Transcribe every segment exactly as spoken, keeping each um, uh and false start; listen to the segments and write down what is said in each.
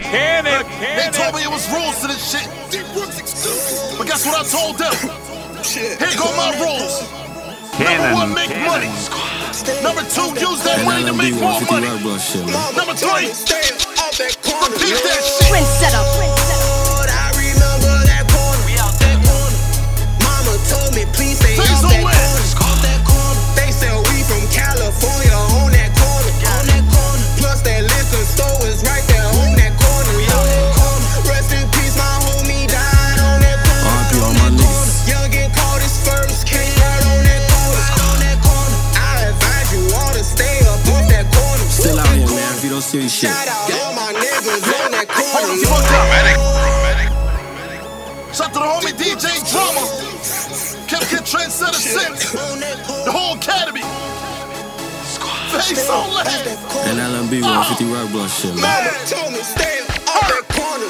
cannon. They told me it was rules to this shit. But guess what I told them? Here go my rules. Number one, make money. Number two, use that money to make more money. Number three, repeat that shit. Prince setup. I remember that corner. We out that corner. Mama told me please stay off that corner. Off that corner. They sell weed from California on that corner. On that corner. Plus that liquor store is right there on that corner. We out that corner. Rest in peace, my homie died on that corner. R I P all my niggas. Youngin caught his first case right on that corner. On that corner. I advise you all to stay up off that corner. Still out here, man. If you don't see shit. Shout out all my niggas on that corner. Shout to the homie D J Drama, Kid Kid Trendsetter six, the whole academy. Face on land. And L M B one fifty Rock Block shit, man. Mama told me stay off that corner.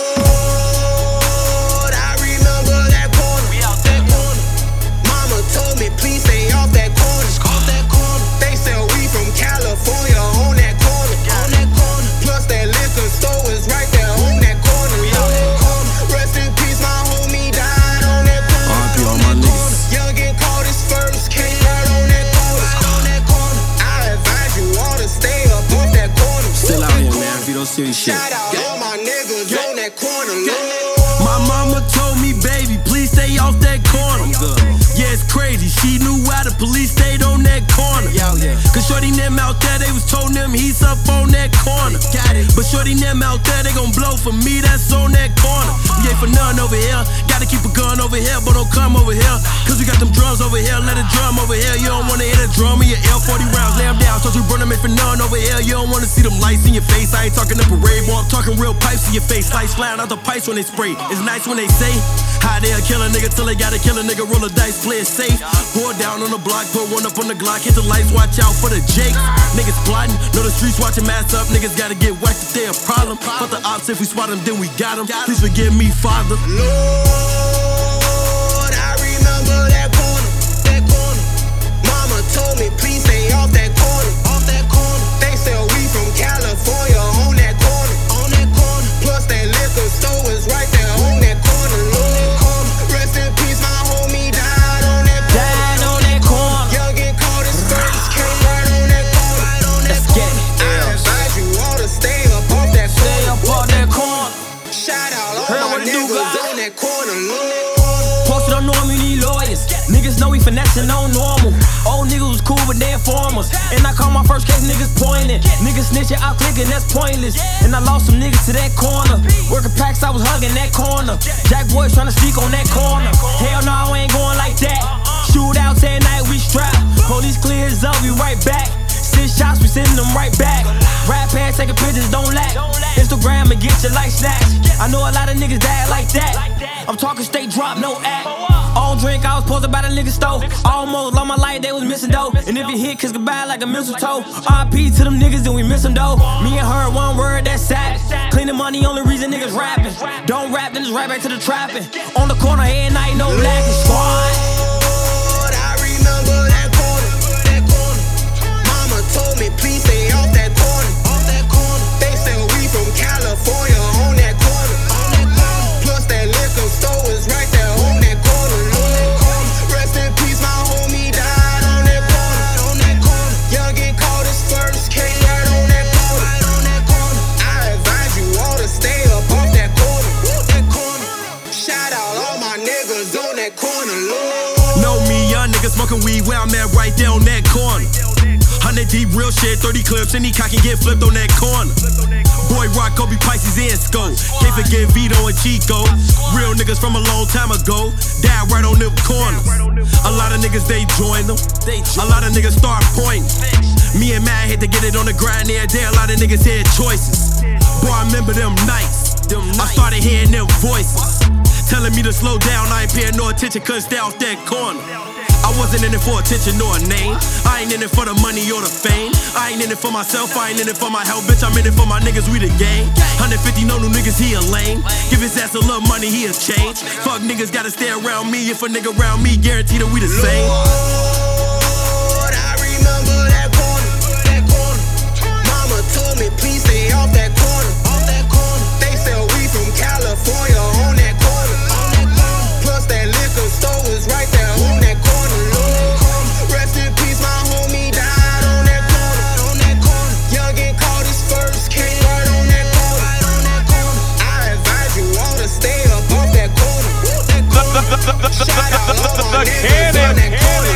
Lord, I remember that corner. We out that corner. Mama told me please stay off that corner. Off that corner. They sell weed from California on that corner. On that corner. Plus that liquor store is right there on that corner. We out that corner. Rest in peace, my homie died on that corner. R I P all my niggas. Youngin caught his first case right on that corner. On that corner. I advise you all to stay up off that corner. Still out here, man. If you don't see shit. Shout out all my niggas on that corner. My mama told me, baby, please stay off that corner. Yeah, it's crazy. She knew why the police stayed on that corner. Cause shorty them out there, they was told them he's up on that corner. But shorty them out there, they gon' blow for me, that's on that corner. We ain't for none over here. Gotta keep a gun over here, but don't come over here. Cause we got them drums over here, let it drum over here. You don't wanna hit a drum in your L forty rounds, lay them down. So you burn them ain't for none over here. You don't wanna see them lights in your face. I ain't talking a parade, boy, I'm talking real pipes in your face. Lights flying out the pipes when they spray. It's nice when they say how they'll kill a nigga till they gotta kill a nigga. Roll a dice, play it safe. Pour down on the block, put one up on the Glock. Hit the lights, watch out for the Jake. Niggas plotting, know the streets watching mass up. Niggas gotta get whacked if they a problem. Fuck the ops, if we spot them, then we got them. Please forgive me, Father. Lord, I remember that corner. That corner. Mama told me please stay off that corner. Off that corner. They sell weed from California on that corner. On that corner. Plus that liquor store is right there on that corner. Lord, rest in peace, my homie died on that corner. Died on that corner. Youngin caught his first came right on that corner. Right on that corner. I advise you all to stay up off that corner. Stay up off that corner. Shout out all Heard my what it do, niggas God. on that corner. Posted on normal, you need lawyers. Niggas know we finessing on normal. Old niggas was cool, but they informers. And I call my first case, niggas pointing. Niggas snitching, out clicking, that's pointless. And I lost some niggas to that corner. Working packs, I was hugging that corner. Jack boys trying to speak on that corner. Hell no, I ain't going like that. Shootouts at night, we strap. Police clears up, we right back. Six shots, we sending them right back. Rap pants, taking pictures, don't lack. Instagram and get your life snatched. I know a lot of niggas died like that. I'm talking straight drop, no act. On drink, I was posted by the nigga stove. Almost lost my life, they was missing dough. And if you hit, kiss goodbye like a mistletoe. R I P to them niggas, then we miss them though. Me and her, one word, that's sad. Clean the money, only reason niggas rapping. Don't rap, then just right back to the trapping. On the corner, every night, no lacking. Squad. Lord, I remember that corner. That corner. Mama told me please stay off that corner. Off that corner. They sell weed from California on that corner. On that corner. Plus that liquor store is right there on that corner. Lord, rest in peace, my homie died on that corner. On that corner. Youngin caught his first case right on that corner. Right on that corner. I advise you all to stay up off that corner. That corner. Shout out all my niggas on that corner. Lord. Know me, young niggas smoking weed where I'm at right there on that corner. Hundred deep, real shit, thirty clips, any cock can get flipped on that corner. Boy Rock, Kobe Pisces, and Scope. Can't forget Vito and Chico. Real niggas from a long time ago. Died right on them corners. A lot of niggas, they join them. A lot of niggas start pointing. Me and Matt had to get it on the grind every day. A lot of niggas had choices. Boy, I remember them nights. I started hearing them voices telling me to slow down. I ain't paying no attention, couldn't stay off that corner. I wasn't in it for attention or a name. I ain't in it for the money or the fame. I ain't in it for myself, I ain't in it for my health. Bitch, I'm in it for my niggas, we the gang. one fifty, no new niggas, he a lame. Give his ass a little money, he a change. Fuck niggas gotta stay around me. If a nigga around me, guarantee that we the same. Lord, I remember that corner. That corner. Mama told me please stay off that corner. Off that corner. Shout out all my niggas on that corner.